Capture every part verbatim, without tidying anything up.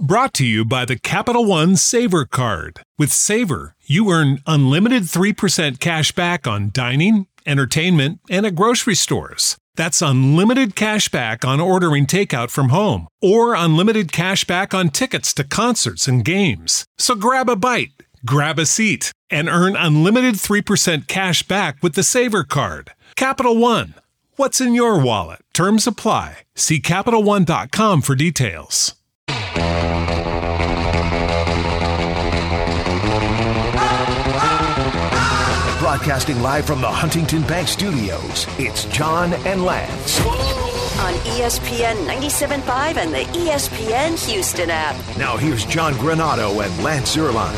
Brought to you by the Capital One Savor Card. With Savor, you earn unlimited three percent cash back on dining, entertainment, and at grocery stores. That's unlimited cash back on ordering takeout from home, or unlimited cash back on tickets to concerts and games. So grab a bite, grab a seat, and earn unlimited three percent cash back with the Savor Card. Capital One. What's in your wallet? Terms apply. See Capital One dot com for details. Broadcasting live from the Huntington Bank Studios, it's John and Lance. On E S P N ninety-seven point five and the E S P N Houston app. Now here's John Granato and Lance Zierlein.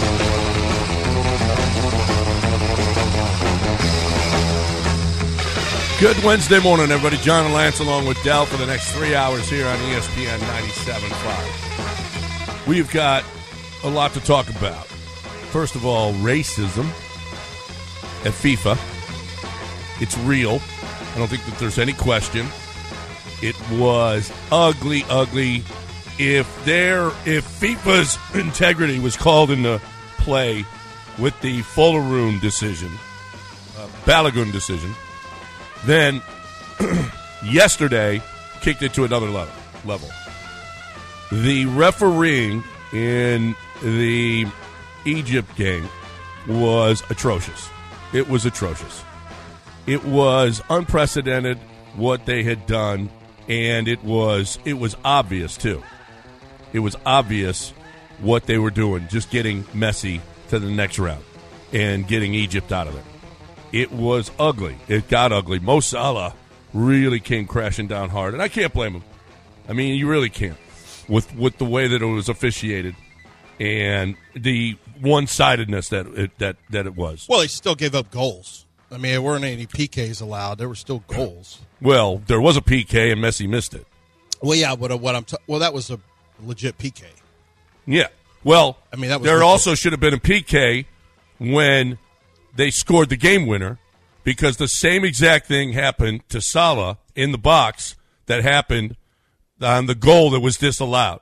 Good Wednesday morning, everybody. John and Lance along with Dell for the next three hours here on E S P N ninety-seven point five. We've got a lot to talk about. First of all, racism at FIFA. It's real. I don't think that there's any question. It was ugly, ugly. If there, if FIFA's integrity was called into play with the Folaroon decision, uh, Balogun decision, then yesterday kicked it to another level. Level. The refereeing in the Egypt game was atrocious. It was atrocious. It was unprecedented what they had done, and it was it was obvious too. It was obvious what they were doing, just getting Messi to the next round and getting Egypt out of there. It was ugly. It got ugly. Mo Salah really came crashing down hard, and I can't blame him. I mean, you really can't with with the way that it was officiated and the one-sidedness that it, that that it was. Well, he still gave up goals. I mean, there weren't any P Ks allowed. There were still goals. Well, there was a P K, and Messi missed it. Well, yeah, but what I'm t- well, that was a legit P K. Yeah. Well, I mean, that was there legit. also should have been a P K when they scored the game winner, because the same exact thing happened to Salah in the box that happened on the goal that was disallowed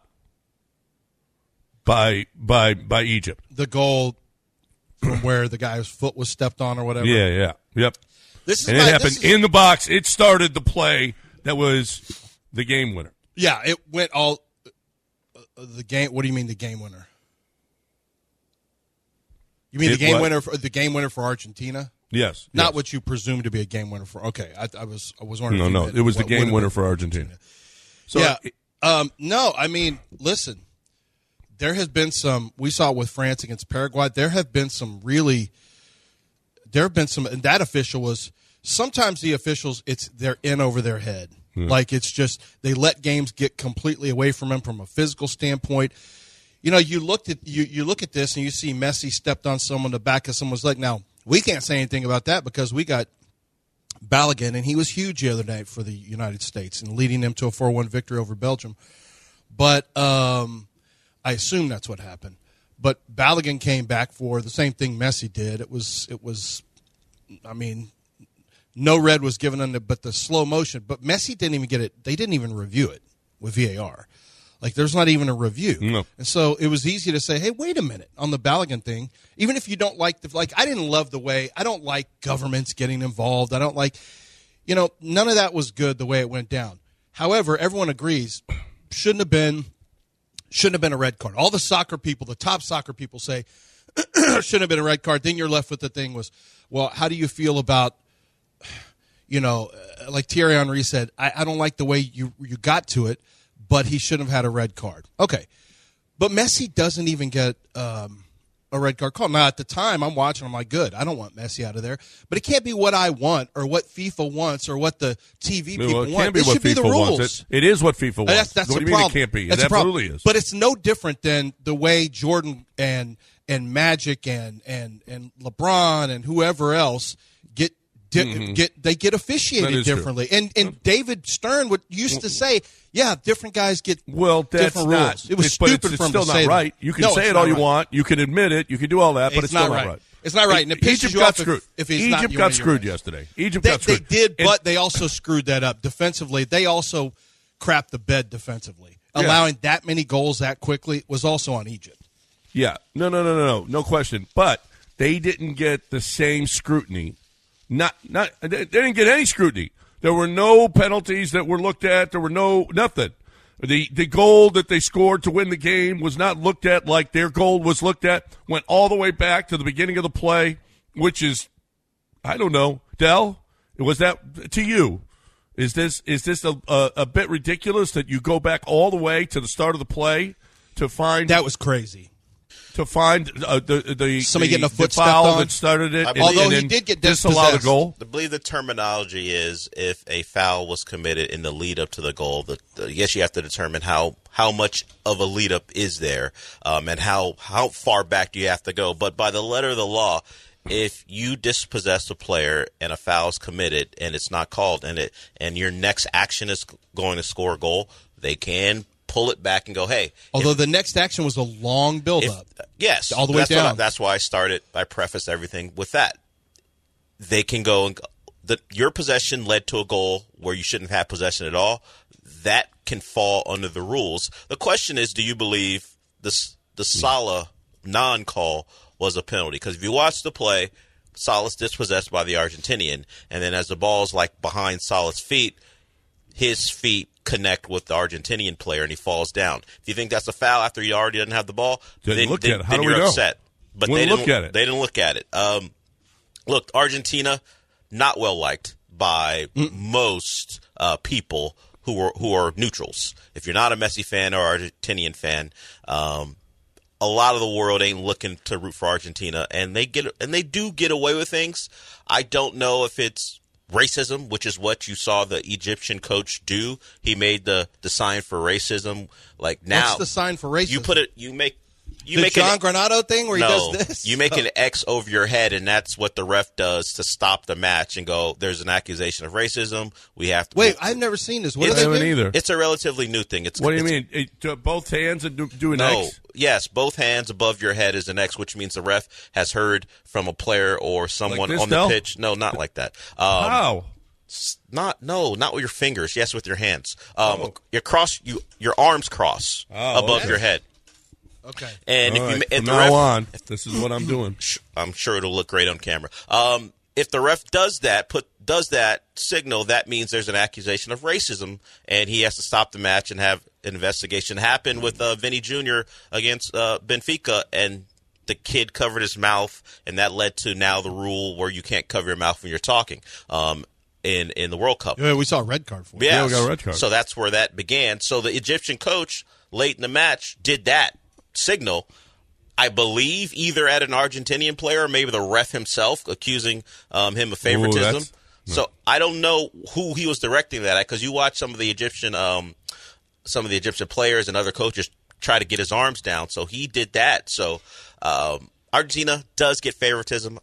by by by Egypt. The goal from where the guy's foot was stepped on or whatever. Yeah, yeah, yep. This is and my, it happened is, in the box. It started the play that was the game winner. Yeah, it went all uh, the game. What do you mean the game winner? You mean It the game what? winner? For, the game winner for Argentina? Yes, Not yes. what you presume to be a game winner for. Okay, I, I was I was wondering. No, if you no, meant it was the what game would winner have for Argentina. So yeah, it, um, no, I mean, listen. There has been some. We saw it with France against Paraguay. There have been some really. There have been some, and that official was. Sometimes the officials, it's they're in over their head. Yeah. Like it's just they let games get completely away from them from a physical standpoint. You know, you looked at you you look at this and you see Messi stepped on someone the back of someone's leg. Now we can't say anything about that because we got Balogun, and he was huge the other night for the United States and leading them to a four one victory over Belgium. But um, I assume that's what happened. But Balogun came back for the same thing Messi did. It was it was, I mean. No red was given on the, but the slow motion. But Messi didn't even get it. They didn't even review it with V A R. Like, there's not even a review. No. And so it was easy to say, hey, wait a minute, on the Balogun thing, even if you don't like the, like, I didn't love the way, I don't like governments getting involved. I don't like, you know, none of that was good the way it went down. However, everyone agrees, shouldn't have been, shouldn't have been a red card. All the soccer people, the top soccer people say, shouldn't have been a red card. Then you're left with the thing was, well, how do you feel about, you know, like Thierry Henry said, I, I don't like the way you you got to it, but he shouldn't have had a red card. Okay. But Messi doesn't even get um, a red card call. Now, at the time, I'm watching, I'm like, good, I don't want Messi out of there. But it can't be what I want or what FIFA wants or what the T V people well, it want. Can't be it what should FIFA be the rules. Wants. It, it is what FIFA wants. That's, that's what the do you problem. mean it can't be? That's It the problem. absolutely is. But it's no different than the way Jordan and and Magic and and and LeBron and whoever else get Di- Mm-hmm. get they get officiated differently, true. and and David Stern would used to say, yeah, different guys get well, that's different not, rules. It was it's, stupid but it's, from it's still to not say right. That. You can no, say it all right. you want. You can admit it. You can do all that, but it's, it's still not not right. right. It's not right, and it pisses Egypt you got off screwed. if, if he's Egypt not you got screwed right. yesterday. Egypt they, got screwed. They did, and, but they also screwed that up defensively. They also crapped the bed defensively. allowing that many goals that quickly was also on Egypt. Yeah, no, no, no, no, no, no question. But they didn't get the same scrutiny. Not, not, they didn't get any scrutiny. There were no penalties that were looked at. There were no nothing. The the goal that they scored to win the game was not looked at like their goal was looked at. Went all the way back to the beginning of the play, which is, I don't know, Del, was that to you? Is this is this a, a, a bit ridiculous that you go back all the way to the start of the play to find that was crazy? To find uh, the the somebody the, getting a foot the foul stepped on that started it, I and, believe- Although and he then did get disallow the dispossessed. goal. I believe the terminology is if a foul was committed in the lead up to the goal. The, the, yes, you have to determine how, how much of a lead up is there, um, and how how far back do you have to go. But by the letter of the law, if you dispossess a player and a foul is committed and it's not called, and it and your next action is going to score a goal, they can pull it back and go, hey. Although if, the next action was a long build-up. If, yes, all the way that's what I- down. that's why I started. I prefaced everything with that. They can go and the, your possession led to a goal where you shouldn't have possession at all. That can fall under the rules. The question is, do you believe this the Salah non-call was a penalty? Because if you watch the play, Salah's dispossessed by the Argentinian, and then as the ball's like behind Salah's feet, his feet connect with the Argentinian player and he falls down. If you think that's a foul after he already doesn't have the ball, Didn't then, look then, at it. How then do you're we know? upset. But Wouldn't they didn't look at it. They didn't look at it. Um, look, Argentina not well liked by mm. most uh, people who are who are neutrals. If you're not a Messi fan or Argentinian fan, um, a lot of the world ain't looking to root for Argentina, and they get and they do get away with things. I don't know if it's racism, which is what you saw the Egyptian coach do. He made the, the sign for racism. Like now, what's the sign for racism? You put it. You make. You the make John an, Granado thing where no, he does this? You make an X over your head, and that's what the ref does to stop the match and go, there's an accusation of racism. We have to. Wait, I've never seen this. What It's- do I they haven't do? either. It's a relatively new thing. It's What do you it's- mean? It, to both hands and do, do an No. X? Yes, both hands above your head is an X, which means the ref has heard from a player or someone this, on the Del? pitch. No, not like that. Um, How? Not no, not with your fingers. Yes, with your hands. Um, oh. Your cross, you your arms cross Oh, above okay. your head. Okay. And All if you right, if from the now ref, on, this is what I'm doing. I'm sure it'll look great on camera. Um, if the ref does that, put does that signal, that means there's an accusation of racism, and he has to stop the match and have an investigation. Happen with uh, Vinny Junior against uh, Benfica, and the kid covered his mouth, and that led to now the rule where you can't cover your mouth when you're talking. Um, in in the World Cup, Yeah, we saw a red card for it. yes. Yeah, we got a red card. So that's where that began. So the Egyptian coach late in the match did that signal. I believe either at an Argentinian player or maybe the ref himself, accusing um, him of favoritism. Ooh, that's- so I don't know who he was directing that at, because you watch some of the Egyptian, um, some of the Egyptian players and other coaches try to get his arms down. So he did that. So um, Argentina does get favoritism.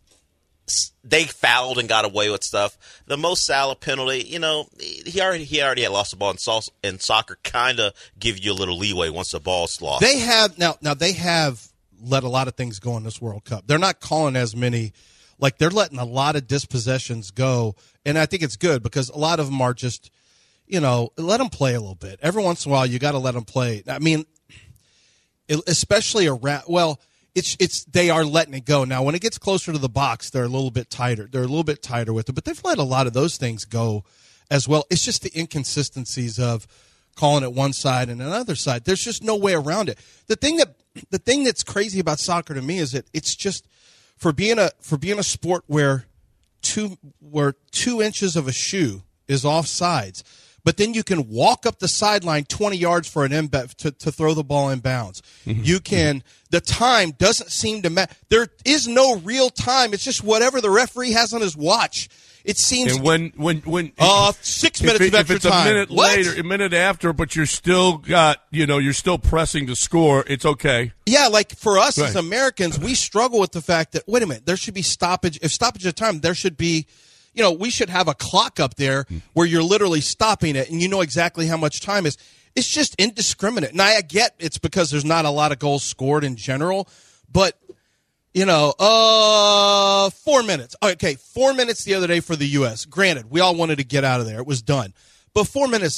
They fouled and got away with stuff. The Mo Salah penalty, you know, he already he already had lost the ball in, so- in soccer. Kind of give you a little leeway once the ball's lost. They have now. Now they have let a lot of things go in this World Cup. They're not calling as many. Like they're letting a lot of dispossessions go, and I think it's good because a lot of them are just, you know, let them play a little bit. Every once in a while, you got to let them play. I mean, especially around. Well, it's it's they are letting it go now. When it gets closer to the box, they're a little bit tighter. They're a little bit tighter with it, but they've let a lot of those things go as well. It's just the inconsistencies of calling it one side and another side. There's just no way around it. The thing that the thing that's crazy about soccer to me is that it's just for being a for being a sport where two where two inches of a shoe is off sides, but then you can walk up the sideline twenty yards for an inbound to, to throw the ball in bounds. Mm-hmm. You can the time doesn't seem to matter. There is no real time. It's just whatever the referee has on his watch. It seems. And when when when uh six minutes if, of it, extra if it's time. a minute What? later, a minute after, but you're still got you know you're still pressing to score, it's okay. Yeah, like for us Right. as Americans, we struggle with the fact that wait a minute, there should be stoppage. If stoppage of time, there should be, you know, we should have a clock up there where you're literally stopping it and you know exactly how much time is. It's just indiscriminate. And I get it's because there's not a lot of goals scored in general, but you know, uh, four minutes. Okay, four minutes the other day for the U S. Granted, we all wanted to get out of there. It was done. But four minutes,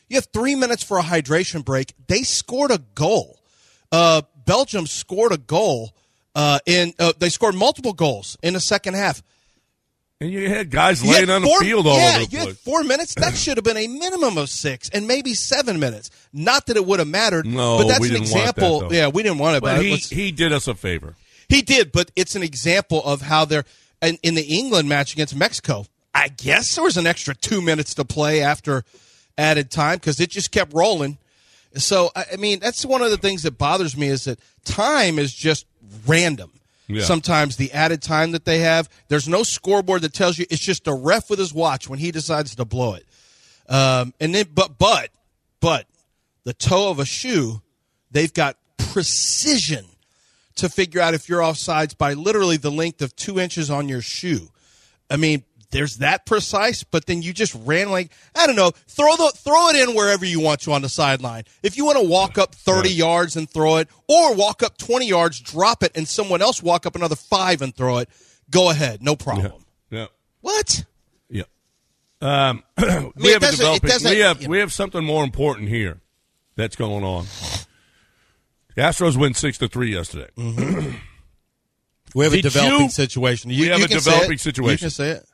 You have three minutes for a hydration break. They scored a goal. Uh, Belgium scored a goal. Uh, in uh, they scored multiple goals in the second half. And you had guys laying had on four, the field all yeah, over the you place. had four minutes. That should have been a minimum of six and maybe seven minutes. Not that it would have mattered. No, but that's we an didn't want example. that, though. Yeah, we didn't want it. But But he, let's- he did us a favor. He did, but it's an example of how they're in, in the England match against Mexico. I guess there was an extra two minutes to play after added time because it just kept rolling. So, I I mean, that's one of the things that bothers me is that time is just random. Yeah. Sometimes the added time that they have, there's no scoreboard that tells you. It's just a ref with his watch when he decides to blow it. Um, and then, but, but, but the toe of a shoe, they've got precision to figure out if you're offsides by literally the length of two inches on your shoe. I mean, there's that precise, but then you just ran like, I don't know, throw the throw it in wherever you want to on the sideline. If you want to walk up thirty Right. yards and throw it, or walk up twenty yards, drop it, and someone else walk up another five and throw it, go ahead, no problem. Yeah. What? Yeah. Um, we it have a doesn't- it developing. doesn't- We have you know. we have something more important here that's going on. The Astros win six to three yesterday. We have Did a developing you- situation. You, we have you a can say developing it. situation. You can say it.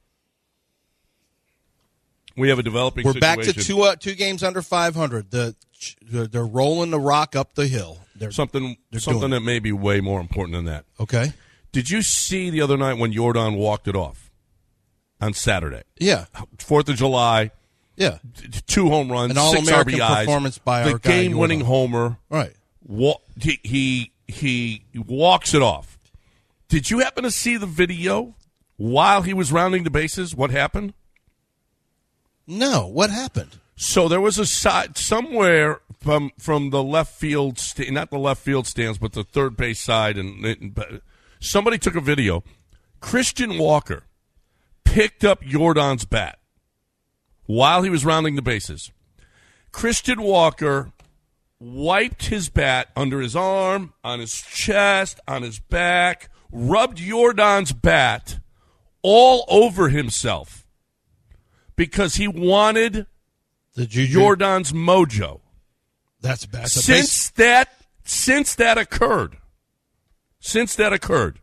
We have a developing. We're situation. back to two uh, two games under five hundred. The they're rolling the rock up the hill. They're, something they're something doing that may be way more important than that. okay. Did you see the other night when Jordan walked it off on Saturday? Yeah, Fourth of July, yeah. two home runs, An six All-American R B Is, performance by the our guy, game-winning Jordan. homer. Right. Wa- he, he he walks it off. Did you happen to see the video while he was rounding the bases? What happened? No, what happened? So there was a side somewhere from from the left field, sta- not the left field stands, but the third base side, and, and but somebody took a video. Christian Walker picked up Jordan's bat while he was rounding the bases. Christian Walker wiped his bat under his arm, on his chest, on his back, rubbed Jordan's bat all over himself because he wanted The juju. Jordan's mojo. That's bad. That's a Since that since that occurred, since that occurred,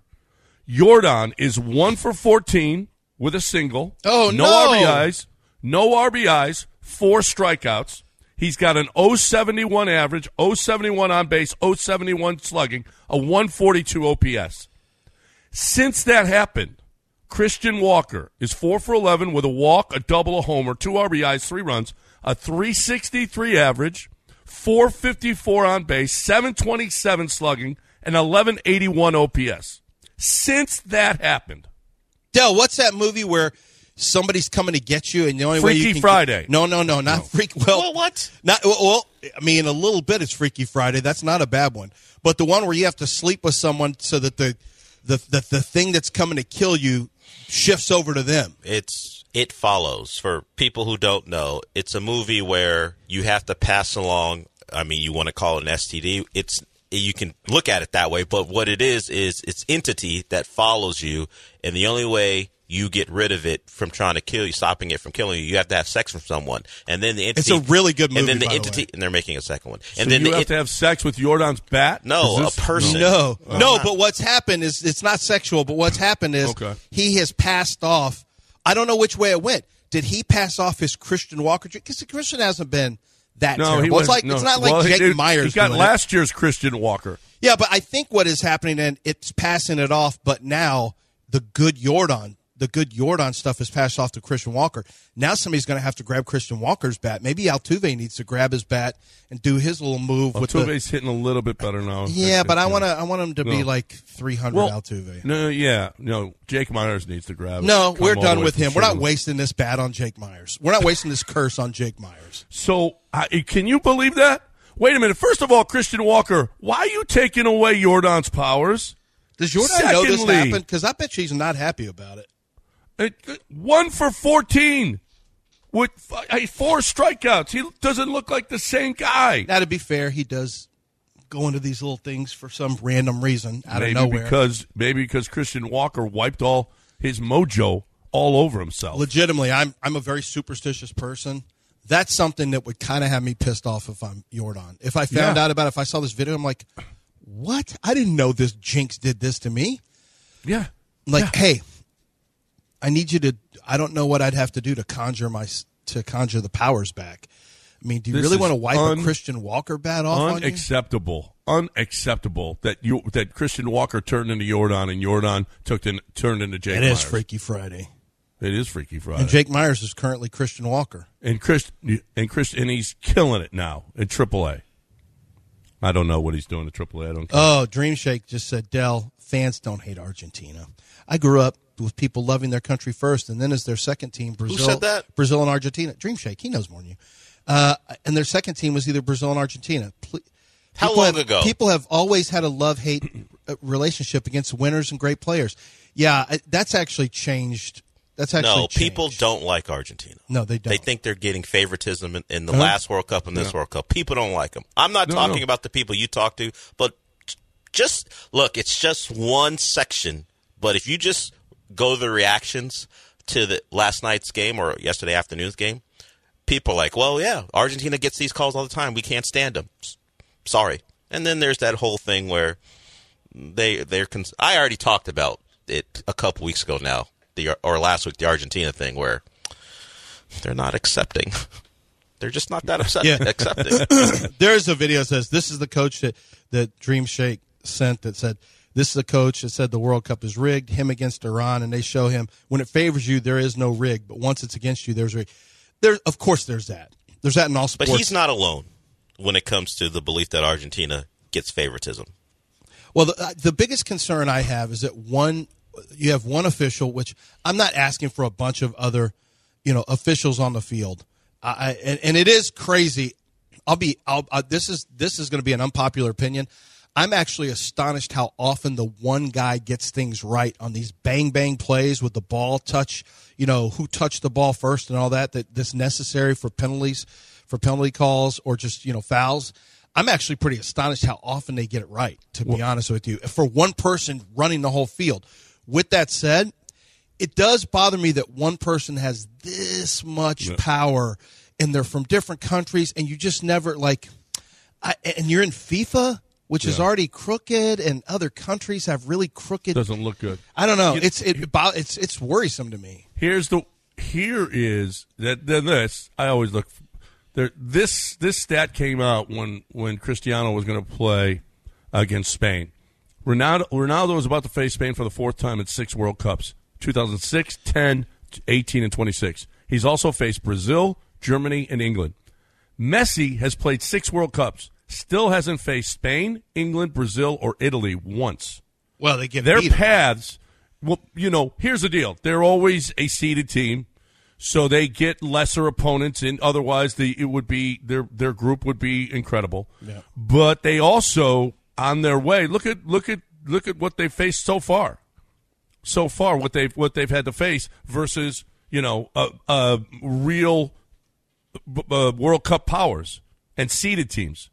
Jordan is one for fourteen with a single. Oh, no! no. R B Is, no R B Is, four strikeouts. He's got an oh seventy-one average, oh seventy-one on base, oh seventy-one slugging, a one forty-two O P S. Since that happened, Christian Walker is four for eleven with a walk, a double, a homer, two R B Is, three runs, a three sixty-three average, four fifty-four on base, seven twenty-seven slugging, and eleven eighty-one O P S. Since that happened, Del, what's that movie where somebody's coming to get you and the only way you Freaky can Friday. Get, no, no, no, not No. Freaky. Well, Well, what? Not well, well. I mean, a little bit it's Freaky Friday. That's not a bad one. But the one where you have to sleep with someone so that the the the, the thing that's coming to kill you shifts over to them. It's It Follows. For people who don't know, it's a movie where you have to pass along. I mean, you want to call it an S T D. It's you can look at it that way, but what it is is it's entity that follows you, and the only way you get rid of it from trying to kill you, stopping it from killing you, you have to have sex with someone, and then the entity. It's a really good movie, And then the by the entity, way. and they're making a second one. so And then you the have it- to have sex with Jordan's bat? no, Is a this- person. No, no. But what's happened is it's not sexual. But what's happened is Okay. he has passed off. I don't know which way it went. Did he pass off his Christian Walker? Because Christian hasn't been that No, terrible. he it's was, like no. it's not like well, Jake he, Myers. He got doing it. last year's Christian Walker. Yeah, but I think what is happening, and it's passing it off, but now the good Jordan, the good Jordan stuff is passed off to Christian Walker. Now somebody's going to have to grab Christian Walker's bat. Maybe Altuve needs to grab his bat and do his little move with the. Altuve's hitting a little bit better now. Yeah, but I Yeah. want to. I want him to be No. like three hundred Well, Altuve. No, yeah, no. Jake Myers needs to grab it. No, Come we're all done the way with from him. We're not Sherman. wasting this bat on Jake Myers. We're not wasting this curse on Jake Myers. So, I can you believe that? Wait a minute. First of all, Christian Walker, why are you taking away Jordan's powers? Does Jordan know this Secondly- happened? Because I bet she's not happy about it. It, one for fourteen with uh, four strikeouts. He doesn't look like the same guy. Now, to be fair, he does go into these little things for some random reason out maybe of nowhere. because maybe because Christian Walker wiped all his mojo all over himself. Legitimately, I'm I'm a very superstitious person. That's something that would kind of have me pissed off if I'm Jordan. If I found Yeah. out about it, if I saw this video, I'm like, what? I didn't know this jinx did this to me. Yeah. Like, Yeah. hey, I need you to, I don't know what I'd have to do to conjure my, to conjure the powers back. I mean, do you This really is want to wipe un- a Christian Walker bat off on you? Unacceptable. Unacceptable that you that Christian Walker turned into Jordan and Jordan took in, turned into Jake It Myers. is Freaky Friday. It is Freaky Friday. And Jake Myers is currently Christian Walker. And Chris and Chris and he's killing it now in triple A. I don't know what he's doing in triple A. I don't care. Oh, Dream Shake just said, Dell, fans don't hate Argentina. I grew up with people loving their country first, and then as their second team, Brazil, said that? Brazil and Argentina. Dream Shake, he knows more than you. Uh, and their second team was either Brazil and Argentina. Ple- How people long have- ago? People have always had a love-hate relationship against winners and great players. Yeah, I- that's actually changed. That's actually No, people changed. don't like Argentina. No, they don't. They think they're getting favoritism in, in the Huh? last World Cup and this World Cup. People don't like them. I'm not No, talking no. about the people you talk to, but just look, it's just one section. But if you just go to the reactions to the last night's game or yesterday afternoon's game, people are like, well, yeah, Argentina gets these calls all the time. We can't stand them. S- Sorry. And then there's that whole thing where they they're. Cons- I already talked about it a couple weeks ago now, the or last week, the Argentina thing where they're not accepting. They're just not that upset, Yeah. accepting. There's a video that says this is the coach that, that Dream Shake sent that said this is the coach that said the World Cup is rigged, him against Iran, and they show him when it favors you there is no rig, but once it's against you there's rig. There, of course, there's that. There's that in all But sports. he's not alone when it comes to the belief that Argentina gets favoritism. Well, the, uh, the biggest concern I have is that one, you have one official, which I'm not asking for a bunch of other, you know, officials on the field. I, I and, and it is crazy. I'll be. I'll. Uh, this is this is going to be an unpopular opinion. I'm actually astonished how often the one guy gets things right on these bang bang plays with the ball touch. You know, who touched the ball first and all that. That that's necessary for penalties, for penalty calls or just you know fouls. I'm actually pretty astonished how often they get it right, to be honest with you, for one person running the whole field. With that said, it does bother me that one person has this much Yeah. power, and they're from different countries, and you just never, like, I, and you're in FIFA, which is Yeah. already crooked, and other countries have really crooked. Doesn't look good. I don't know. You- It's it, bo- it's it's worrisome to me. Here's the here is that then this I always look there. This this stat came out when when Cristiano was going to play against Spain. Ronaldo Ronaldo was about to face Spain for the fourth time in six World Cups: two thousand six, ten, eighteen, and twenty-six. He's also faced Brazil, Germany, and England. Messi has played six World Cups, still hasn't faced Spain, England, Brazil, or Italy once. Well, they get Their beat 'em. paths, well, you know, here's the deal. They're always a seeded team, so they get lesser opponents, and otherwise the it would be their their group would be incredible. Yeah. But they also on their way. Look at look at look at what they've faced so far. So far, what they've what they've had to face versus you know a, a real uh, World Cup powers and seeded teams.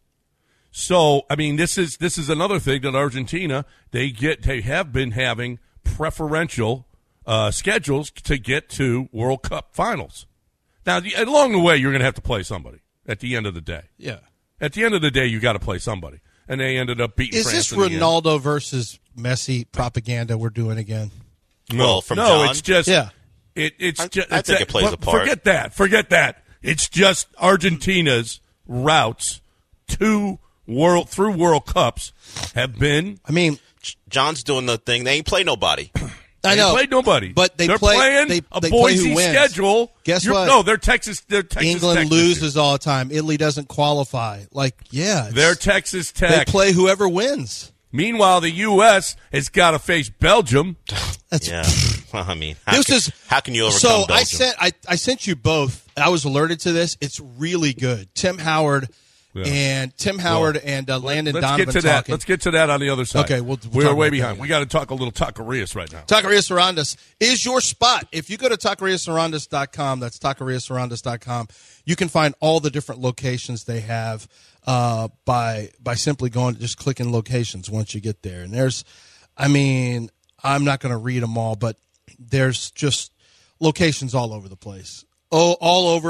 So, I mean, this is this is another thing that Argentina they get they have been having preferential uh, schedules to get to World Cup finals. Now, the, along the way, you're going to have to play somebody at the end of the day. Yeah. At the end of the day, you got to play somebody, and they ended up beating. Is France this in the end. Ronaldo versus Messi propaganda we're doing again? No, Well, from no, John? it's just Yeah. It, it's I- just. I it's think that- it plays well, a part. Forget that. Forget that. It's just Argentina's routes to world through World Cups have been. I mean, John's doing the thing. They ain't play nobody. I They know. played nobody, But they they're play- playing they- a they play who Boise wins. schedule. Guess You're- what? No, they're Texas. They're Texas England Tech this year. loses all the time. Italy doesn't qualify. Like, yeah. it's- They're Texas They Tech. play whoever wins. Meanwhile, the U S has got to face Belgium. That's Yeah. Well, I mean, how This can, is how can you overcome so. Belgium? I sent I, I sent you both. I was alerted to this. It's really good. Tim Howard Yeah. and Tim Howard Well, and uh, Landon Let's Donovan get to that. talking. Let's get to that on the other side. Okay, we'll- we'll we're talk way about behind. that. We got to talk a little Taquerias right now. Taquerias Sarandas is your spot. If you go to taquerias sarandas dot com, that's taquerias sarandas dot com, you can find all the different locations they have uh, by by simply going, just clicking locations once you get there. And there's, I mean, I'm not going to read them all, but there's just locations all over the place. Oh, all over.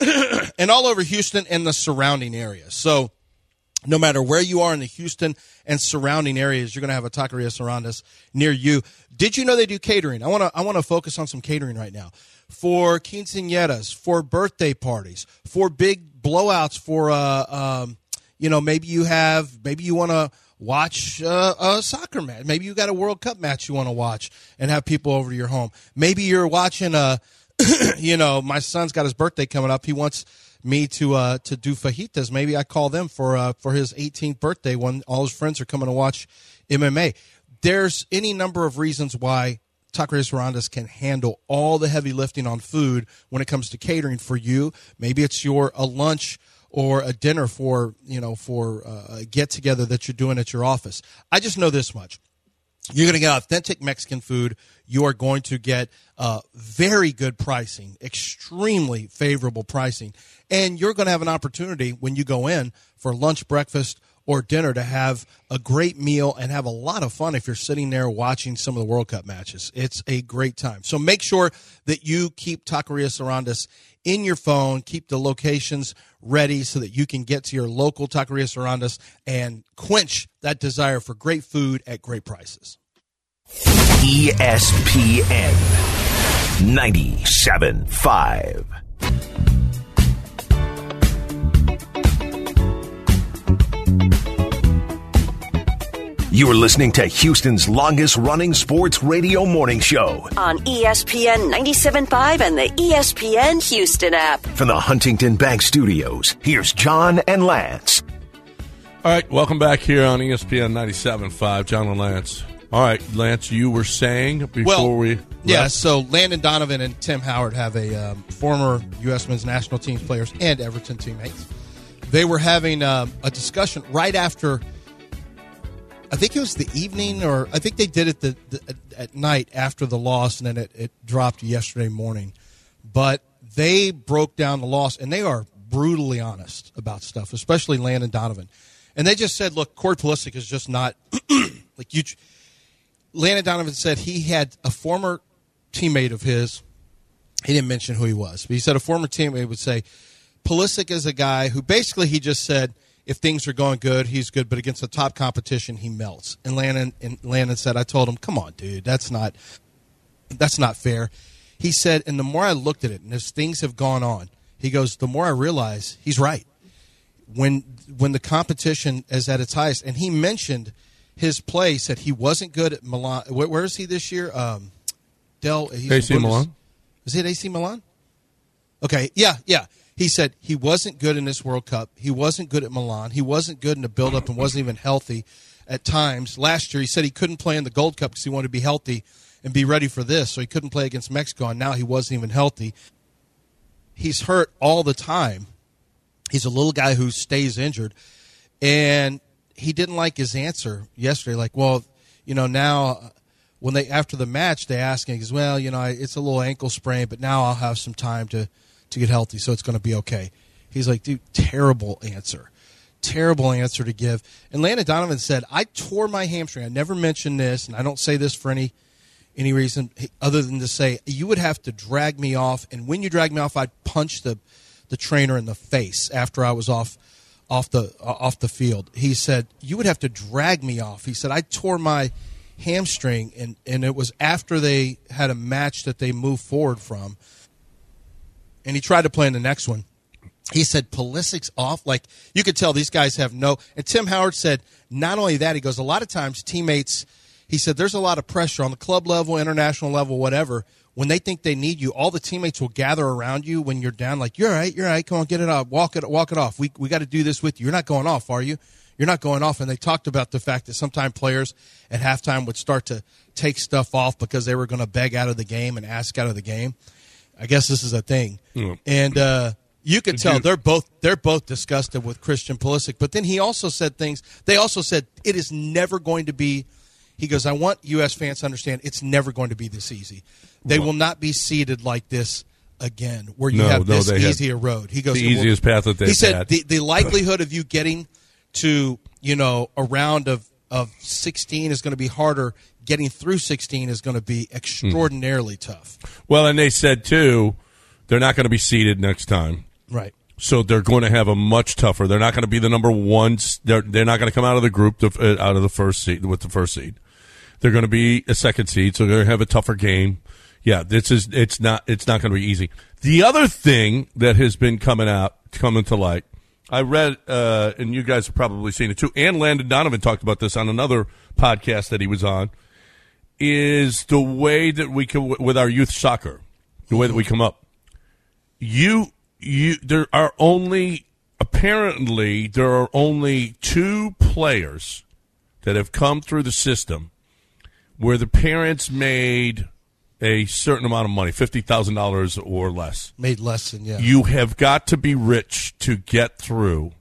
and all over Houston and the surrounding areas. So no matter where you are in the Houston and surrounding areas, you're going to have a Taqueria Sarandas near you. Did you know they do catering? I want to I want to focus on some catering right now. For quinceañeras, for birthday parties, for big blowouts, for, uh, um, you know, maybe you have, maybe you want to watch uh, a soccer match. Maybe you got a World Cup match you want to watch and have people over to your home. Maybe you're watching a, you know, my son's got his birthday coming up. He wants me to uh, to do fajitas. Maybe I call them for uh, for his eighteenth birthday when all his friends are coming to watch M M A. There's any number of reasons why Taqueria Sarandas can handle all the heavy lifting on food when it comes to catering for you. Maybe it's your a lunch or a dinner for, you know, for uh, a get together that you're doing at your office. I just know this much. You're going to get authentic Mexican food. You are going to get uh, very good pricing, extremely favorable pricing. And you're going to have an opportunity when you go in for lunch, breakfast, or dinner to have a great meal and have a lot of fun if you're sitting there watching some of the World Cup matches. It's a great time. So make sure that you keep Taqueria Sarandas in your phone, keep the locations ready so that you can get to your local Taqueria Sarandas and quench that desire for great food at great prices. E S P N ninety-seven point five. You are listening to Houston's longest-running sports radio morning show on E S P N ninety-seven point five and the E S P N Houston app. From the Huntington Bank Studios, here's John and Lance. All right, welcome back here on E S P N ninety-seven point five. John and Lance. All right, Lance, you were saying before well, we left. Yeah, so Landon Donovan and Tim Howard have a um, former U S men's national team players and Everton teammates. They were having um, a discussion right after, I think it was the evening, or I think they did it the, the, at night after the loss, and then it, it dropped yesterday morning. But they broke down the loss, and they are brutally honest about stuff, especially Landon Donovan. And they just said, look, Corey Pulisic is just not – like you – Landon Donovan said he had a former teammate of his. He didn't mention who he was, but he said a former teammate would say, Pulisic is a guy who basically he just said if things are going good, he's good, but against the top competition, he melts. And Landon, and Landon said, I told him, come on, dude, that's not that's not fair. He said, and the more I looked at it, and as things have gone on, he goes, the more I realize he's right. When when the competition is at its highest, and he mentioned his play, said he wasn't good at Milan. Where, where is he this year? Um, Del he's A C Milan. Is it A C Milan? Okay, yeah, yeah. He said he wasn't good in this World Cup. He wasn't good at Milan. He wasn't good in the build-up and wasn't even healthy at times. Last year, he said he couldn't play in the Gold Cup because he wanted to be healthy and be ready for this, so he couldn't play against Mexico, and now he wasn't even healthy. He's hurt all the time. He's a little guy who stays injured, and he didn't like his answer yesterday. Like, well, you know, now when they after the match they asked him, he goes, well, you know, it's a little ankle sprain, but now I'll have some time to, to get healthy, so it's going to be okay. He's like, dude, terrible answer. Terrible answer to give. And Landon Donovan said, I tore my hamstring. I never mentioned this, and I don't say this for any any reason other than to say you would have to drag me off, and when you drag me off, I'd punch the, the trainer in the face after I was off off the off the field. He said, you would have to drag me off. He said, I tore my hamstring, and, and it was after they had a match that they moved forward from, and he tried to play in the next one. He said, Pulisic's off. Like, you could tell these guys have no – and Tim Howard said, not only that, he goes, a lot of times teammates – he said, there's a lot of pressure on the club level, international level, whatever. When they think they need you, all the teammates will gather around you when you're down. Like, you're all right, you're all right. Come on, get it off. Walk it, walk it off. We we got to do this with you. You're not going off, are you? You're not going off. And they talked about the fact that sometimes players at halftime would start to take stuff off because they were going to beg out of the game and ask out of the game. I guess this is a thing. Mm. And uh, you could tell they're both they're both disgusted with Christian Pulisic. But then he also said things. They also said it is never going to be. He goes, I want U S fans to understand it's never going to be this easy. They will not be seated like this again, where you no, have no, this easier have road. He goes, the easiest path that they've He said had. the, the likelihood of you getting to, you know, a round of, of sixteen is going to be harder. Getting through sixteen is going to be extraordinarily mm. tough. Well, and they said, too, they're not going to be seated next time. Right. So they're going to have a much tougher. They're not going to be the number one. They're they're not going to come out of the group to, uh, out of the first seed with the first seed. They're going to be a second seed, so they're going to have a tougher game. Yeah, this is it's not it's not going to be easy. The other thing that has been coming out, coming to light, I read, uh, and you guys have probably seen it too, and Landon Donovan talked about this on another podcast that he was on, is the way that we can, with our youth soccer, the way that we come up. You, you, there are only, apparently, there are only two players that have come through the system where the parents made a certain amount of money, fifty thousand dollars or less. Made less than, yeah. You have got to be rich to get through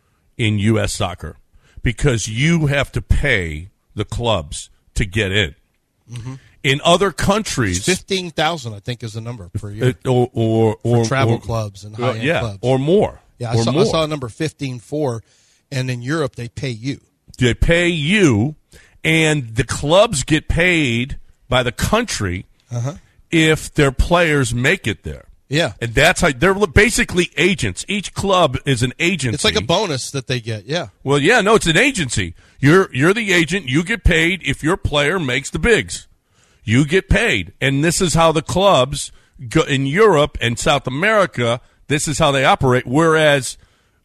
in U S soccer because you have to pay the clubs to get in. Mm-hmm. In other countries, fifteen thousand, I think, is the number per year. It, or, or, or for travel or, clubs and uh, high-end yeah, clubs. or more. Yeah, I, or saw, more. I saw a number fifteen four, and in Europe, they pay you. They pay you, and the clubs get paid by the country uh-huh. if their players make it there. Yeah. And that's how they're basically agents. Each club is an agency. It's like a bonus that they get, yeah. Well, yeah, no, it's an agency. You're you're the agent. You get paid if your player makes the bigs. You get paid. And this is how the clubs go in Europe and South America, this is how they operate, whereas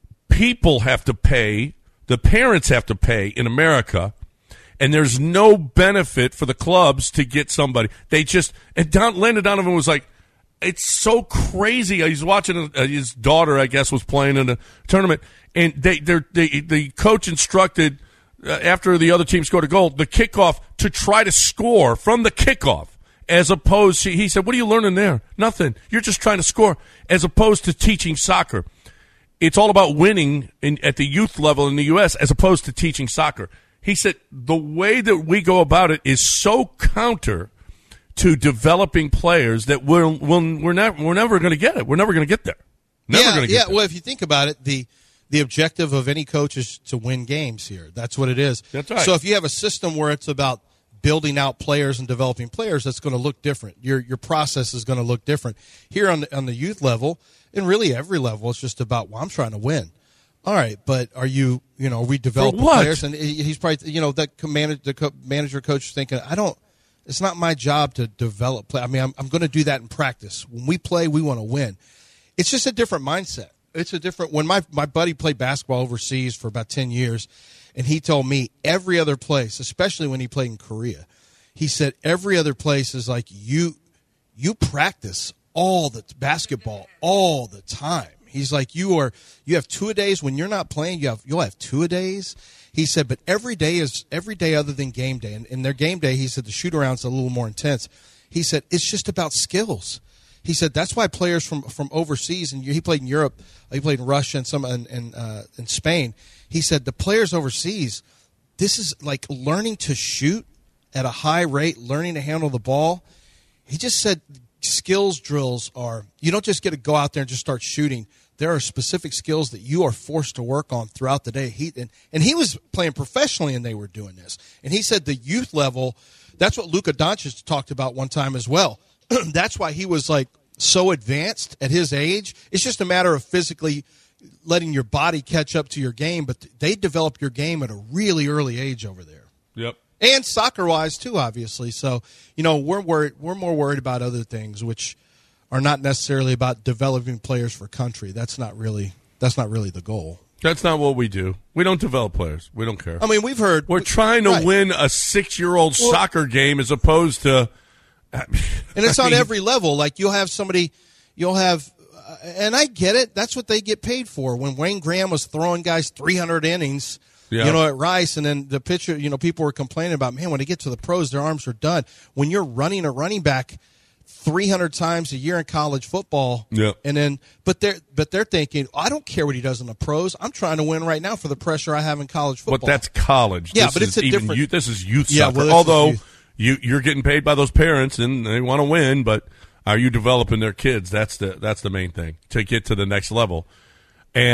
people have to pay, the parents have to pay in America. And there's no benefit for the clubs to get somebody. They just – and Don, Landon Donovan was like, it's so crazy. He's watching uh, his daughter, I guess, was playing in a tournament. And they, they, the coach instructed, uh, after the other team scored a goal, the kickoff to try to score from the kickoff. As opposed to – he said, what are you learning there? Nothing. You're just trying to score. As opposed to teaching soccer. It's all about winning in, at the youth level in the U S as opposed to teaching soccer. He said the way that we go about it is so counter to developing players that we're we're, we're never we're never going to get it. We're never going to get there. Never yeah, going to get yeah. there. Well, if you think about it, the the objective of any coach is to win games here. That's what it is. That's right. So if you have a system where it's about building out players and developing players, that's going to look different. Your your process is going to look different. Here on the, on the youth level, and really every level, it's just about, well, I'm trying to win. All right, but are you, you know, are we developing players? And he's probably, you know, that manager, the co- manager coach is thinking, I don't, it's not my job to develop play. I mean, I'm, I'm going to do that in practice. When we play, we want to win. It's just a different mindset. It's a different, when my, my buddy played basketball overseas for about ten years, and he told me every other place, especially when he played in Korea, he said every other place is like you, you practice all the basketball all the time. He's like, you are, you have two a days when you're not playing. You have, you'll have two a days. He said, but every day is every day other than game day. And in their game day, he said the shoot around's a little more intense. He said it's just about skills. He said that's why players from, from overseas, and he played in Europe, he played in Russia and some in in, uh, in Spain. He said the players overseas, this is like learning to shoot at a high rate, learning to handle the ball. He just said skills drills are, you don't just get to go out there and just start shooting. There are specific skills that you are forced to work on throughout the day. He and, and he was playing professionally, and they were doing this. And he said the youth level, that's what Luka Doncic talked about one time as well. That's why he was like so advanced at his age. It's just a matter of physically letting your body catch up to your game, but they develop your game at a really early age over there. Yep. And soccer-wise, too, obviously. So, you know, we're worried, we're more worried about other things, which are not necessarily about developing players for country. That's not really that's not really the goal. That's not what we do. We don't develop players. We don't care. I mean, we've heard we're trying to right. win a six-year-old well, soccer game as opposed to. I mean, and it's I on mean, every level. Like you'll have somebody, you'll have, uh, and I get it. That's what they get paid for. When Wayne Graham was throwing guys three hundred innings. Yeah. You know, at Rice, and then the pitcher, you know, people were complaining about, man, when they get to the pros, their arms are done. When you're running a running back three hundred times a year in college football, yeah. and then, but they're, but they're thinking, I don't care what he does in the pros. I'm trying to win right now for the pressure I have in college football. But that's college. Yeah, this but it's a even different. Youth, this is youth yeah, soccer. well, Although youth. you you're getting paid by those parents and they want to win, but are you developing their kids? That's the that's the main thing to get to the next level. And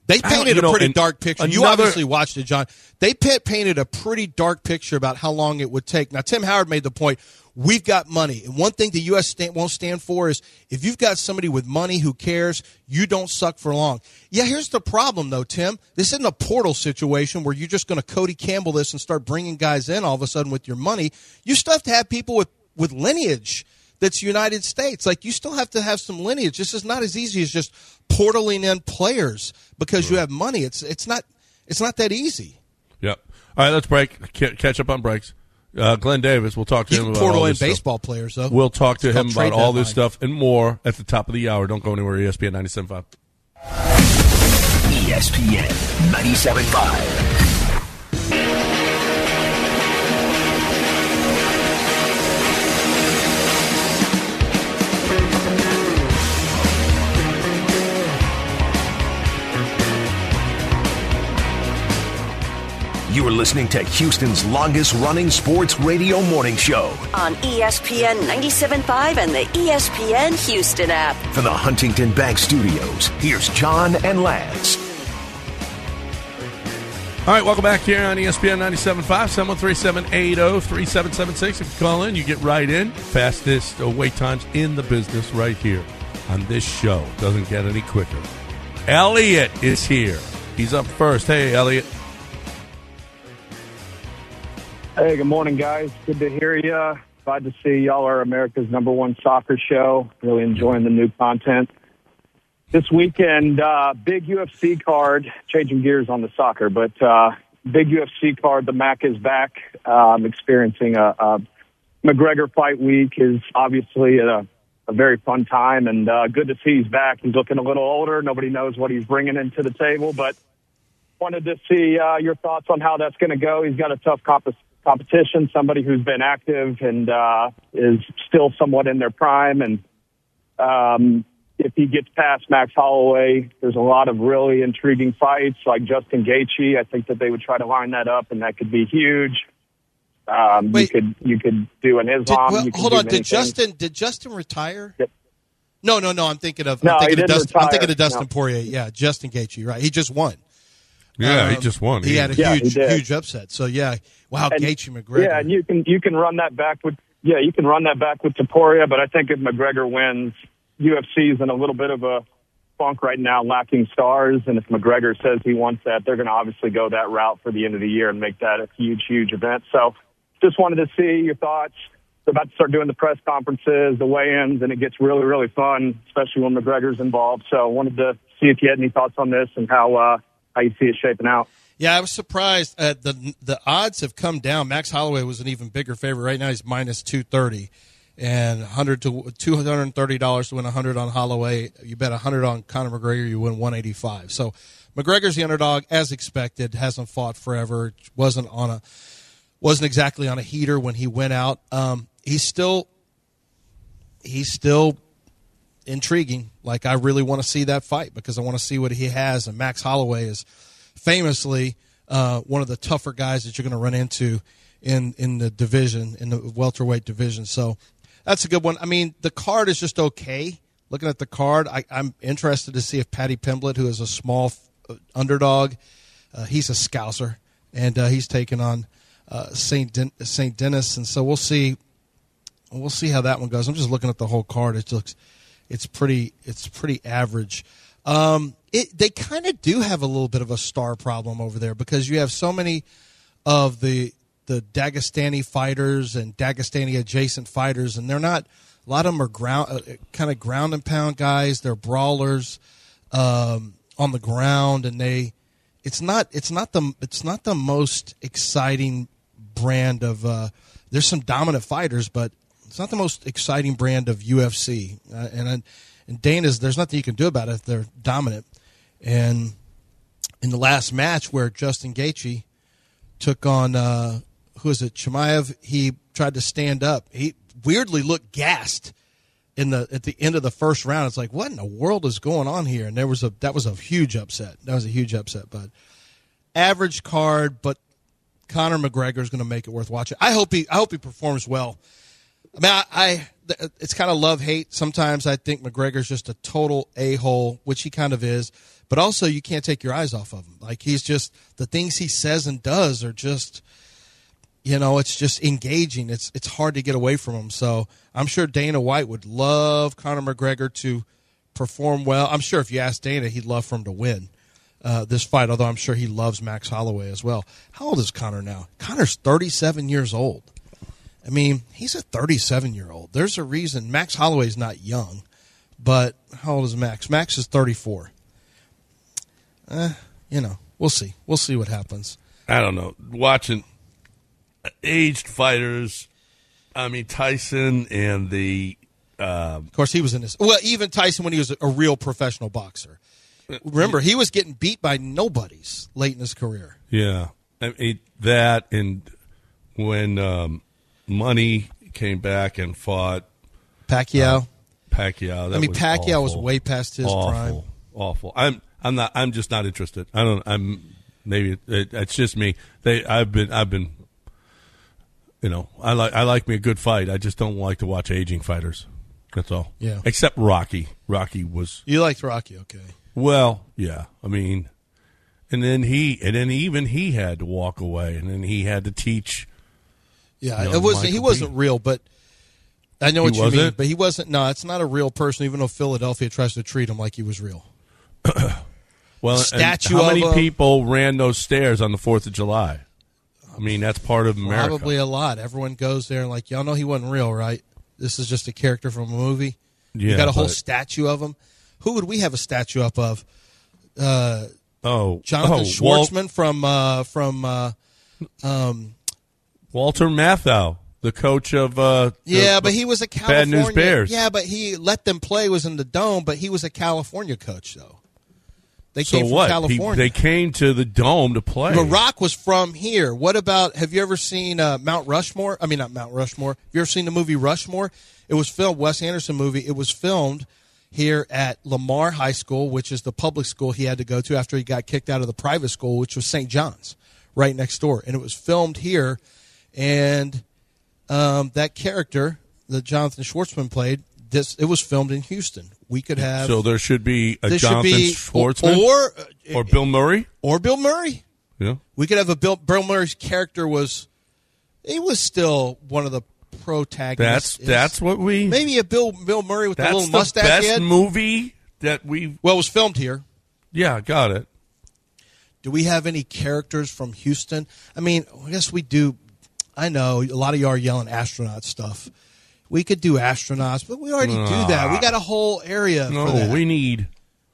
They painted you know, a pretty dark picture. Another, you obviously watched it, John. They painted a pretty dark picture about how long it would take. Now, Tim Howard made the point, we've got money. And one thing the U S stand, won't stand for is if you've got somebody with money who cares, you don't suck for long. Yeah, here's the problem, though, Tim. This isn't a portal situation where you're just going to Cody Campbell this and start bringing guys in all of a sudden with your money. You still have to have people with, with lineage that's United States. Like, you still have to have some lineage. This is not as easy as just portaling in players because you have money. It's it's not it's not that easy. Yep. All right, let's break. Catch up on breaks. Uh, Glenn Davis, we'll talk to you him can about portal all in this baseball stuff. players, though. We'll talk to it's him about all this deadline. stuff and more at the top of the hour. Don't go anywhere. E S P N ninety-seven point five. E S P N ninety-seven point five. You are listening to Houston's longest-running sports radio morning show on E S P N ninety-seven point five and the E S P N Houston app. From the Huntington Bank Studios, here's John and Lance. All right, welcome back here on E S P N ninety-seven point five, seven one three, seven eight zero, three seven seven six. If you call in, you get right in. Fastest wait times in the business right here on this show. Doesn't get any quicker. Elliot is here. He's up first. Hey, Elliot. Hey, good morning, guys. Good to hear you. Glad to see y'all are America's number one soccer show. Really enjoying the new content. This weekend, uh, big U F C card, changing gears on the soccer, but uh, big U F C card, the M A C is back. Uh, I'm experiencing a, a McGregor fight week is obviously a, a very fun time, and uh, good to see he's back. He's looking a little older. Nobody knows what he's bringing into the table, but wanted to see uh, your thoughts on how that's going to go. He's got a tough comp- competition, somebody who's been active and uh, is still somewhat in their prime. And um, if he gets past Max Holloway, there's a lot of really intriguing fights like Justin Gaethje. I think that they would try to line that up, and that could be huge. Um, Wait, you could you could do an Islam. Did, well, you could hold do on, did anything. Justin did Justin retire? Yep. No, no, no. I'm thinking of No, I'm he thinking of didn't Dustin. I'm retire. thinking of Dustin No. Poirier. Yeah, Justin Gaethje. Right, he just won. Yeah, he Um, just won. He had a Yeah, he huge, did. huge upset. So yeah, wow, And- Gaethje McGregor. Yeah, and you can you can run that back with yeah you can run that back with Taporia, but I think if McGregor wins, U F C's in a little bit of a funk right now, lacking stars, and if McGregor says he wants that, they're going to obviously go that route for the end of the year and make that a huge, huge event. So, just wanted to see your thoughts. They're about to start doing the press conferences, the weigh-ins, and it gets really, really fun, especially when McGregor's involved. So, wanted to see if you had any thoughts on this and how uh, how you see it shaping out. Yeah, I was surprised. Uh, the the odds have come down. Max Holloway was an even bigger favorite. Right now, he's minus two thirty, and one hundred to two hundred and thirty dollars to win one hundred on Holloway. You bet one hundred on Conor McGregor, you win one eighty five. So McGregor's the underdog, as expected. Hasn't fought forever. wasn't on a wasn't exactly on a heater when he went out. Um, he's still he's still intriguing. Like, I really want to see that fight because I want to see what he has. And Max Holloway is famously uh, one of the tougher guys that you're going to run into in, in the division, in the welterweight division. So that's a good one. I mean, the card is just okay. Looking at the card, I, I'm interested to see if Paddy Pimblett, who is a small uh, underdog, uh, he's a scouser, and uh, he's taking on uh, Saint Den- Saint Denis, and so we'll see. We'll see how that one goes. I'm just looking at the whole card. It looks, it's pretty, it's pretty average. Um, it, they kind of do have a little bit of a star problem over there because you have so many of the the Dagestani fighters and Dagestani adjacent fighters, and they're not. A lot of them are ground, uh, kind of ground and pound guys. They're brawlers um, on the ground, and they. It's not. It's not the. It's not the most exciting brand of. Uh, there's some dominant fighters, but it's not the most exciting brand of U F C. Uh, and and Dana's. There's nothing you can do about it if they're dominant. And in the last match where Justin Gaethje took on uh, who is it, Chimaev, he tried to stand up. He weirdly looked gassed in the at the end of the first round. It's like, what in the world is going on here? And there was a that was a huge upset. That was a huge upset. But average card, but Conor McGregor is going to make it worth watching. I hope he I hope he performs well. I mean, I, I it's kind of love hate. Sometimes I think McGregor's just a total a-hole, which he kind of is. but also you can't take your eyes off of him. Like he's just the things he says and does are just, you know, it's just engaging. It's it's hard to get away from him. So I'm sure Dana White would love Conor McGregor to perform well. I'm sure if you ask Dana, he'd love for him to win uh, this fight, although I'm sure he loves Max Holloway as well. How old is Conor now? Conor's thirty-seven years old. I mean, he's a thirty-seven-year-old. There's a reason. Max Holloway's not young, but how old is Max? Max is thirty-four. Eh, you know, we'll see. We'll see what happens. I don't know. Watching aged fighters, I mean, Tyson and the... Uh, of course, he was in this. Well, even Tyson when he was a real professional boxer. Remember, he was getting beat by nobodies late in his career. Yeah. I mean, that and when um, Money came back and fought Pacquiao. Uh, Pacquiao. That I mean, was Pacquiao awful. was way past his awful, prime. Awful. I'm. I'm not. I'm just not interested. I don't. I'm. Maybe it, it's just me. They. I've been. I've been. You know. I like. I like me a good fight. I just don't like to watch aging fighters. That's all. Yeah. Except Rocky. Rocky was. You liked Rocky, okay? Well, yeah. I mean, and then he, and then even he had to walk away, and then he had to teach. Yeah, you know, it wasn't. Michael He wasn't B. real, but I know what He you mean. wasn't? But he wasn't. No, it's not a real person. Even though Philadelphia tries to treat him like he was real. Well, Statue and how of many him. people ran those stairs on the Fourth of July? I mean, that's part of America. Probably a lot. Everyone goes there and like, y'all know he wasn't real, right? This is just a character from a movie. Yeah, you got a whole but- statue of him. Who would we have a statue up of? Uh, Oh, Jonathan oh, Schwartzman Walt- from uh, from uh, um, Walter Matthau, the coach of uh, the- yeah, but he was a California. Bad News Bears. Yeah, but he let them play. Was in the dome, but he was a California coach though. They So came from what? He- California. they came to the dome to play. The Rock was from here. What about? Have you ever seen uh, Mount Rushmore? I mean, not Mount Rushmore. Have you ever seen the movie Rushmore? It was filmed. Wes Anderson movie. It was filmed here at Lamar High School, which is the public school he had to go to after he got kicked out of the private school, which was Saint John's, right next door. And it was filmed here, and um, that character that Jonathan Schwartzman played, this it was filmed in Houston. We could have So there should be a there should Jonathan be- Schwartzman or or Bill Murray. or Bill Murray. Yeah. We could have a Bill, Bill Murray's character was he was still one of the protagonists. That's that's what we. Maybe a Bill Bill Murray with the That's little the mustache best he had. movie that we. Well, it was filmed here. Yeah, got it. Do we have any characters from Houston? I mean, I guess we do. I know a lot of you are yelling astronaut stuff. We could do astronauts, but we already do that. We got a whole area No, for that. we need.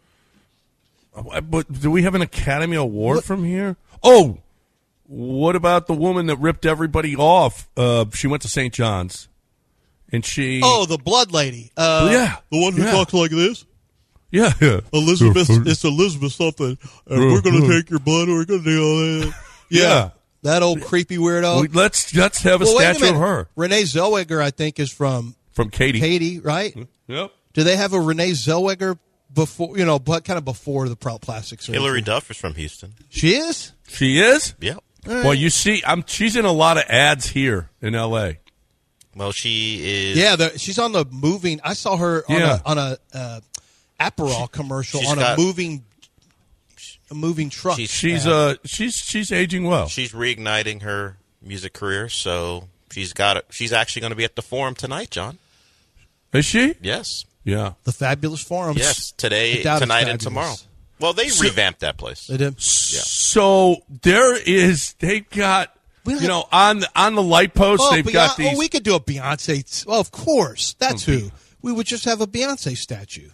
But do we have an Academy Award what? from here? Oh, what about the woman that ripped everybody off? Uh, she went to Saint John's, and she. Oh, the blood lady. Uh, yeah, the one who yeah. talks like this. Yeah, yeah. Elizabeth. It's Elizabeth something. And we're going to take your blood. We're going to do all that. Yeah. yeah. That old creepy weirdo. We, let's let's have a well, statue a of her. Renee Zellweger, I think, is from from Katie. Katie, right? Yep. Do they have a Renee Zellweger before? You know, but kind of before the plastic surgery. Hillary Duff is from Houston. She is. She is. Yep. Right. Well, you see, I'm. She's in a lot of ads here in L A. Well, she is. Yeah, the, she's on the moving. I saw her on Yeah. a on a uh, Aperol commercial she's on got, a moving a moving truck. She's she's uh she's she's aging well. She's reigniting her music career, so she's got it. She's actually going to be at the Forum tonight, John. Is she? Yes. Yeah. The Fabulous Forums. Yes, today, tonight, tonight, and tomorrow. Well, they so, revamped that place. They did. Yeah. So there is. They've got. You know, on the, on the light post, oh, they've Beyonce, got these. Oh, we could do a Beyonce. Well, of course, that's who. We would just have a Beyonce statue.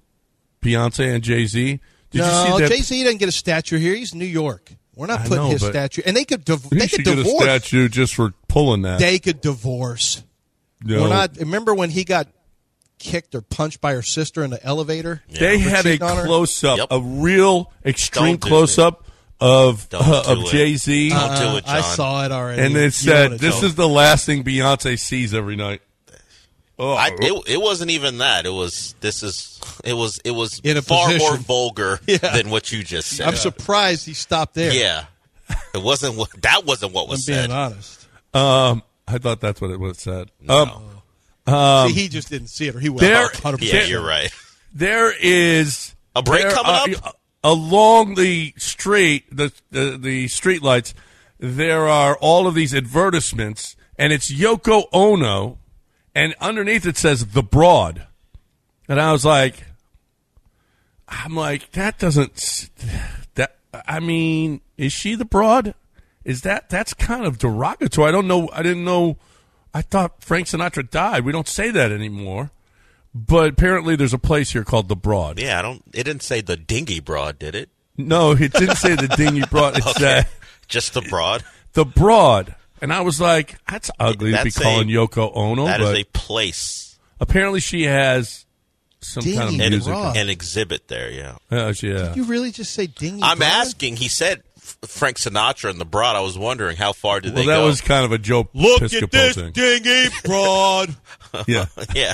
Beyonce and Jay-Z. Did no, you see that? Jay-Z didn't get a statue here. He's in New York. We're not I putting know, his but statue. And they could. Div- He they should could get divorce. a statue just for pulling that. They could divorce. No. We're not. Remember when he got kicked or punched by her sister in the elevator? Yeah. They had a close up, yep. a real extreme Don't do close it. up of Don't uh, do of it. Jay Z. Don't do it, John. I saw it already. And You it said, know what "This is the last thing Beyonce sees every night." Oh, I, it, it wasn't even that. It was. This is. It was. It was In a far position. more vulgar Yeah. than what you just said. I'm surprised he stopped there. Yeah, it wasn't. What, that wasn't what was I'm being said. honest. um, I thought that's what it was said. No. Um, um, See, he just didn't see it, or he would there- have one hundred Yeah, percent. you're right. there is A break there coming are- up? along the street, the, the the street lights, there are all of these advertisements, and it's Yoko Ono, and underneath it says The Broad. And I was like, I'm like, that doesn't, that, I mean, is she the broad? Is that, that's kind of derogatory. I don't know, I didn't know, I thought Frank Sinatra died. We don't say that anymore. But apparently there's a place here called The Broad. Yeah, I don't, it didn't say the Dingy Broad, did it? No, it didn't say the Dingy Broad. It okay. said, just The Broad? The Broad. And I was like, that's ugly that's to be calling a, Yoko Ono. That but is a place. Apparently she has some Dingy kind of an, music. Broad. An exhibit there, yeah. Oh, yeah. Did you really just say Dingy I'm Broad? asking. He said Frank Sinatra and The Broad. I was wondering how far did Well, they that go? was kind of a Joe Look Piscopo at this thing. Dingy Broad. Yeah. yeah.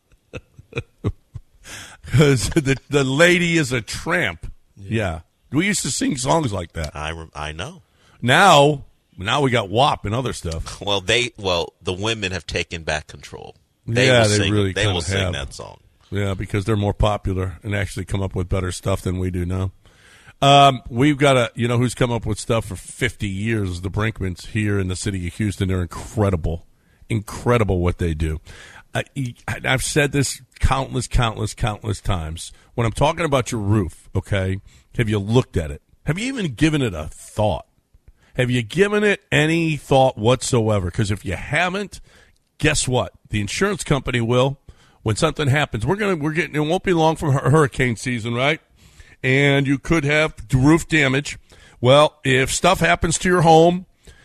Because the, the lady is a tramp. Yeah. yeah. We used to sing songs like that. I, rem- I know. Now, now we got W A P and other stuff. Well, they well the women have taken back control. They yeah, will they sing, really they will kinda sing have. that song. Yeah, because they're more popular and actually come up with better stuff than we do now. Um, we've got a, you know, who's come up with stuff for fifty years? The Brinkmans here in the city of Houston. They're incredible, incredible what they do. I, I've said this countless, countless, countless times. When I'm talking about your roof, okay, have you looked at it? Have you even given it a thought? Have you given it any thought whatsoever? Because if you haven't, guess what? The insurance company will. When something happens, we're gonna we're getting. It won't be long from hurricane season, right? And you could have roof damage. Well, if stuff happens to your home,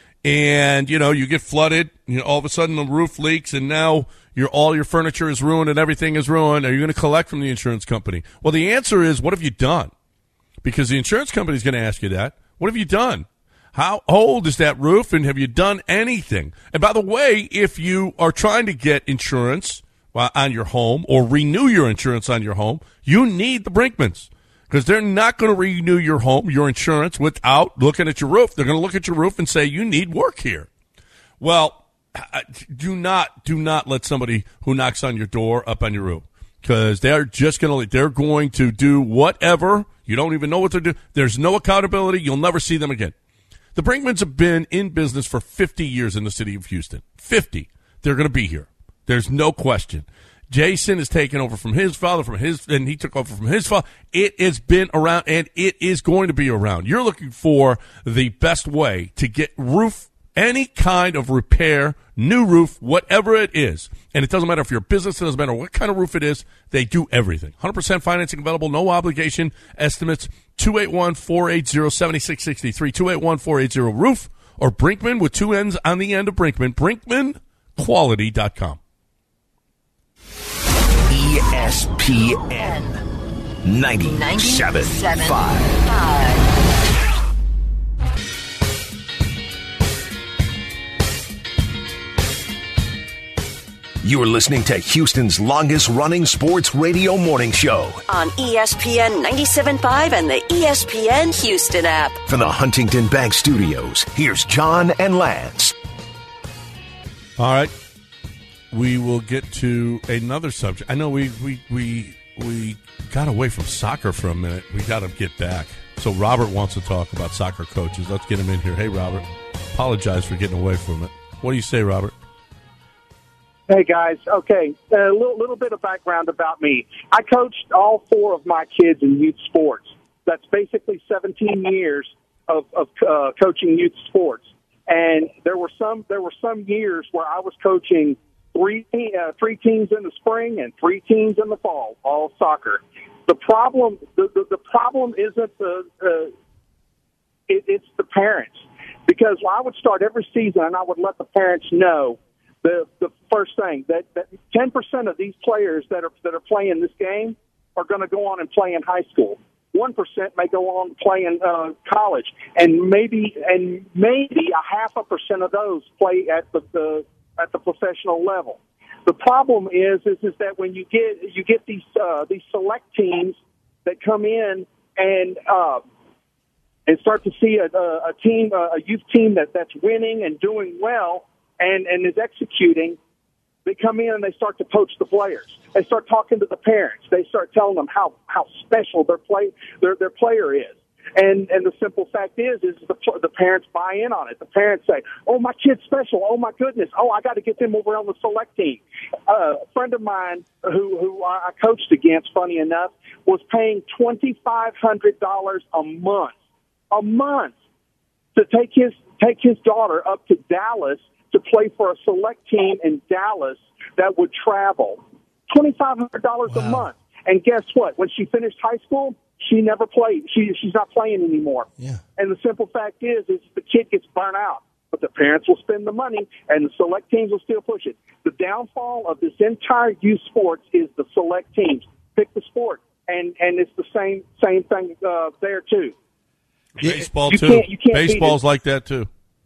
and you know you get flooded, you know all of a sudden the roof leaks, and now your all your furniture is ruined and everything is ruined. Are you going to collect from the insurance company? Well, the answer is, what have you done? Because the insurance company is going to ask you that. What have you done? How old is that roof, and have you done anything? And by the way, if you are trying to get insurance on your home or renew your insurance on your home, you need the Brinkmans, because they're not going to renew your home, your insurance, without looking at your roof. They're going to look at your roof and say, you need work here. Well, do not, do not let somebody who knocks on your door up on your roof, because they're just going to, they're going to do whatever. You don't even know what they're doing. There's no accountability. You'll never see them again. The Brinkmans have been in business for fifty years in the city of Houston. fifty. They're going to be here. There's no question. Jason has taken over from his father, from his, and he took over from his father. It has been around, and it is going to be around. You're looking for the best way to get roof, any kind of repair, new roof, whatever it is. And it doesn't matter if you're a business, it doesn't matter what kind of roof it is. They do everything. one hundred percent financing available, no obligation estimates. two eight one, four eight zero, seven six six three, two eight one, four eight zero, roof, or Brinkman with two N's on the end of Brinkman, brinkman quality dot com. E S P N ninety-seven point five. You're listening to Houston's longest-running sports radio morning show on E S P N ninety-seven point five and the E S P N Houston app. From the Huntington Bank Studios, here's John and Lance. All right. We will get to another subject. I know we we we, we got away from soccer for a minute. We got to get back. So Robert wants to talk about soccer coaches. Let's get him in here. Hey, Robert. Apologize for getting away from it. What do you say, Robert? Hey, guys. Okay, a little, little bit of background about me. I coached all four of my kids in youth sports. That's basically seventeen years of, of uh, coaching youth sports. And there were some there were some years where I was coaching three uh, three teams in the spring and three teams in the fall, all soccer. The problem the, the, the problem isn't the uh, it, it's the parents, because I would start every season and I would let the parents know the the first thing that that ten percent of these players that are that are playing this game are going to go on and play in high school. One percent may go on to play in uh, college, and maybe and maybe a half a percent of those play at the, the at the professional level. The problem is is is that when you get you get these uh, these select teams that come in and uh, and start to see a, a team, a youth team that, that's winning and doing well and, and is executing, They come in and they start to poach the players. They start talking to the parents. They start telling them how, how special their play their their player is. And and the simple fact is, is the the parents buy in on it. The parents say, "Oh, my kid's special. Oh, my goodness. Oh, I got to get them over on the select team." Uh, a friend of mine who who I coached against, funny enough, was paying twenty-five hundred dollars a month, a month, to take his take his daughter up to Dallas to play for a select team in Dallas that would travel. twenty-five hundred dollars wow. a month. And guess what? When she finished high school, she never played. She she's not playing anymore. Yeah. And the simple fact is, is the kid gets burnt out, but the parents will spend the money, and the select teams will still push it. The downfall of this entire youth sports is the select teams. Pick the sport, and and it's the same same thing uh, there too. Baseball you too. Can't, you can't Baseball's like that too.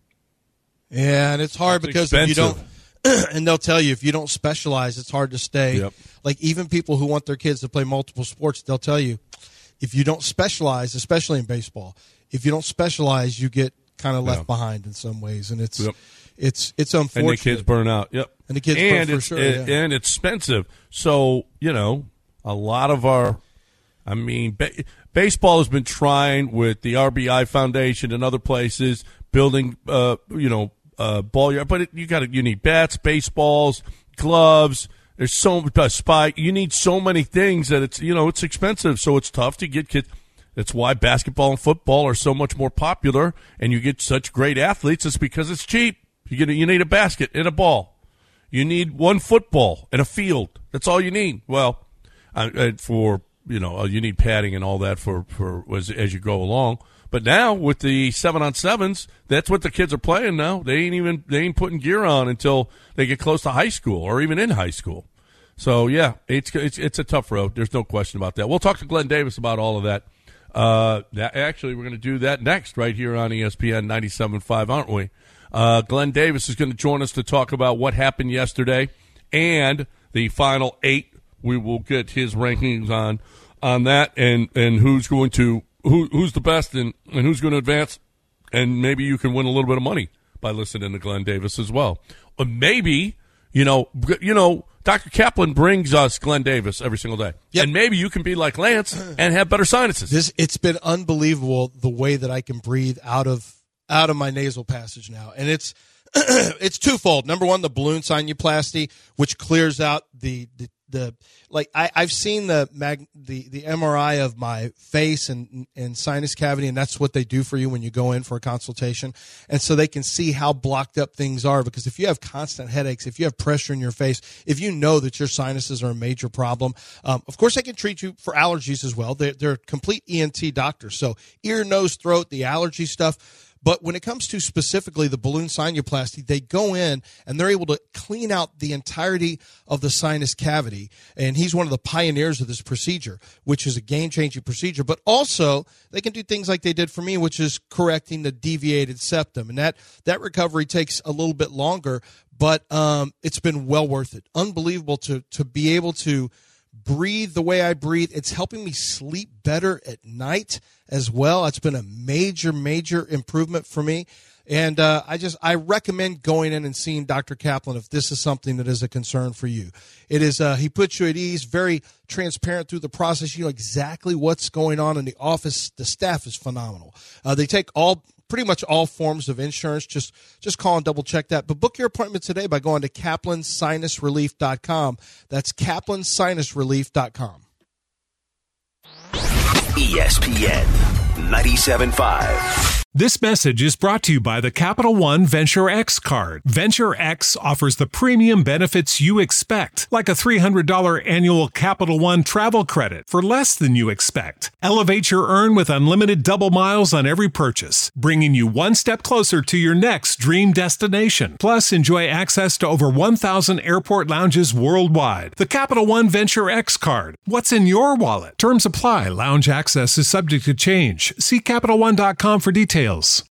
Yeah, and it's hard That's because expensive. if you don't. And they'll tell you if you don't specialize, it's hard to stay. Yep. Like even people who want their kids to play multiple sports, they'll tell you if you don't specialize, especially in baseball, if you don't specialize, you get kind of left yeah. behind in some ways, and it's yep. it's it's unfortunate. And the kids burn out. Yep. And the kids and burn for it's, sure. it, yeah. And it's expensive. So you know, a lot of our, I mean, ba- baseball has been trying with the R B I Foundation and other places building, uh, you know. Uh, ball yard, but it, you got to you need bats, baseballs, gloves. There's so much uh, spike. You need so many things that it's you know it's expensive, so it's tough to get kids. That's why basketball and football are so much more popular, and you get such great athletes. It's because it's cheap. You get a, you need a basket and a ball. You need one football and a field. That's all you need. Well, uh, for you know you need padding and all that for for as as you go along. But now with the seven on sevens, that's what the kids are playing now. They ain't even they ain't putting gear on until they get close to high school or even in high school. So yeah, it's it's it's a tough road. There's no question about that. We'll talk to Glenn Davis about all of that. Uh, that actually, we're going to do that next right here on E S P N ninety-seven point five, aren't we? Uh, Glenn Davis is going to join us to talk about what happened yesterday and the final eight. We will get his rankings on on that and and who's going to. Who, who's the best and, and who's going to advance, and maybe you can win a little bit of money by listening to Glenn Davis as well. Or maybe, you know, you know, Doctor Kaplan brings us Glenn Davis every single day. Yep. And maybe you can be like Lance and have better sinuses. This, it's been unbelievable the way that I can breathe out of out of my nasal passage now. And it's it's twofold. Number one, the balloon sinuplasty, which clears out the, the The like I, I've seen the mag, the the M R I of my face and and sinus cavity, and that's what they do for you when you go in for a consultation, and so they can see how blocked up things are. Because if you have constant headaches, if you have pressure in your face, if you know that your sinuses are a major problem, um, of course they can treat you for allergies as well. They're, they're complete E N T doctors, so ear, nose, throat, the allergy stuff. But when it comes to specifically the balloon sinuplasty, they go in and they're able to clean out the entirety of the sinus cavity. And he's one of the pioneers of this procedure, which is a game-changing procedure. But also, they can do things like they did for me, which is correcting the deviated septum. And that, that recovery takes a little bit longer, but um, it's been well worth it. Unbelievable to to be able to breathe the way I breathe. It's helping me sleep better at night as well. It's been a major, major improvement for me. And uh, I just I recommend going in and seeing Doctor Kaplan if this is something that is a concern for you. It is uh, he puts you at ease, very transparent through the process. You know exactly what's going on in the office. The staff is phenomenal. Uh, they take all pretty much all forms of insurance. Just just call and double check that. But book your appointment today by going to kaplan sinus relief dot com. That's kaplan sinus relief dot com. E S P N ninety-seven point five. This message is brought to you by the Capital One Venture X card. Venture X offers the premium benefits you expect, like a three hundred dollars annual Capital One travel credit for less than you expect. Elevate your earn with unlimited double miles on every purchase, bringing you one step closer to your next dream destination. Plus, enjoy access to over one thousand airport lounges worldwide. The Capital One Venture X card. What's in your wallet? Terms apply. Lounge access is subject to change. See Capital One dot com for details.